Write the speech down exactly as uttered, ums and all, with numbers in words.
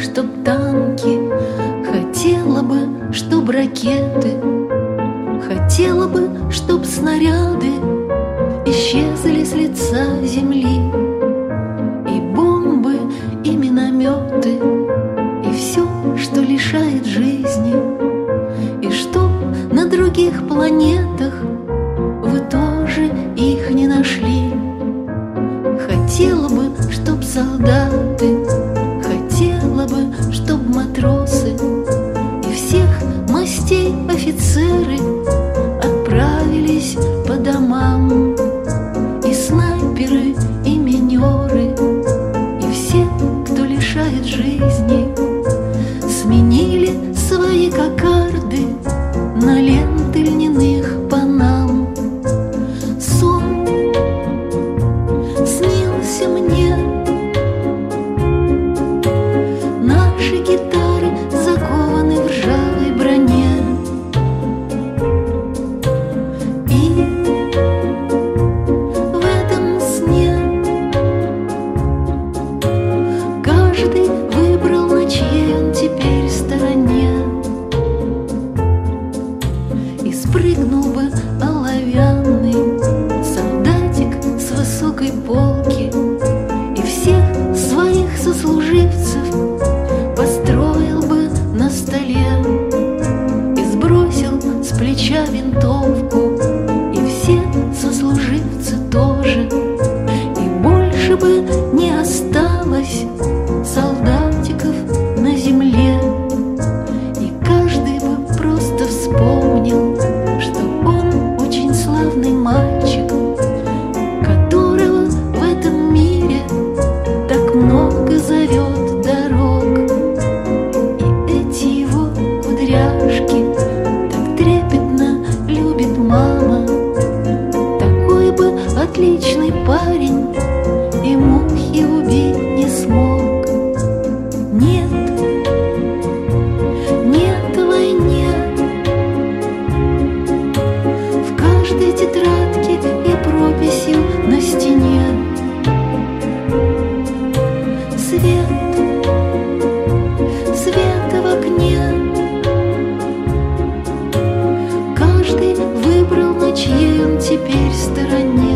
чтоб танки, хотела бы, чтоб ракеты, хотела бы, чтоб снаряды исчезли с лица земли, и бомбы, и минометы, и все, что лишает жизни, и чтоб на других планетах вы тоже их не нашли. Хотела бы, чтоб солдаты, хотела бы, чтоб матросы и всех мастей офицеры отправились по домам, и снайперы, и минеры, и все, кто лишает жизни, сменили свои кокарды на ленты льняных панам. Сон снился мне, наши гитары закованы в ржавой броне, и в этом сне каждый выбрал, на чьей он теперь стороне. И спрыгнул бы оловянный солдатик с высокой полки, и всех своих сослуживцев построил бы на столе, и сбросил с плеча винтовку, и все сослуживцы тоже, и больше бы не осталось солдатиков на земле. И каждый бы просто вспомнил, что он очень славный мальчик, которого в этом мире так много зовет дорог. И эти его кудряшки так трепетно любит мама. Такой бы отличный парень и мухи убить не смог. Нет, нет войне в каждой тетрадке и прописью на стене. Свет, свет в окне, каждый выбрал, на чьей он теперь стороне.